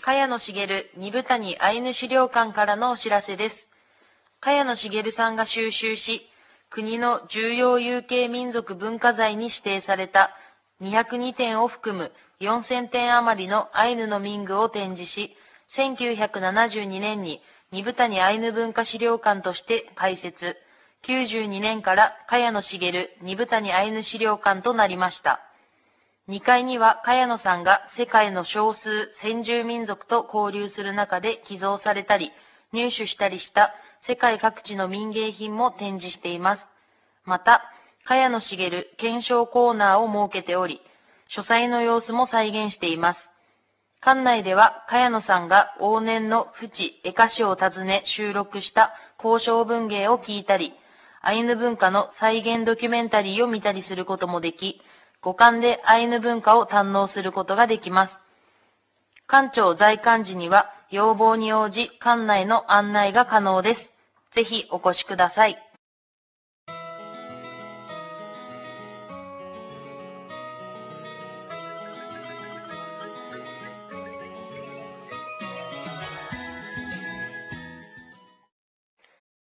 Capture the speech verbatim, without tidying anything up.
茅野茂二谷アイヌ資料館からのお知らせです。茅野茂さんが収集し、国の重要有形民族文化財に指定されたにひゃくにてんを含むよんせんてん余りのアイヌの民具を展示し、せんきゅうひゃくななじゅうにねんに二谷アイヌ文化資料館として開設、きゅうじゅうにねんから茅野茂二谷アイヌ資料館となりました。にかいには茅野さんが世界の少数先住民族と交流する中で寄贈されたり、入手したりした世界各地の民芸品も展示しています。また、茅野茂検証コーナーを設けており、書斎の様子も再現しています。館内では、茅野さんが往年の府知、江歌詩を訪ね収録した交渉文芸を聞いたり、アイヌ文化の再現ドキュメンタリーを見たりすることもでき、五感でアイヌ文化を堪能することができます。館長在館時には、要望に応じ館内の案内が可能です。ぜひお越しください。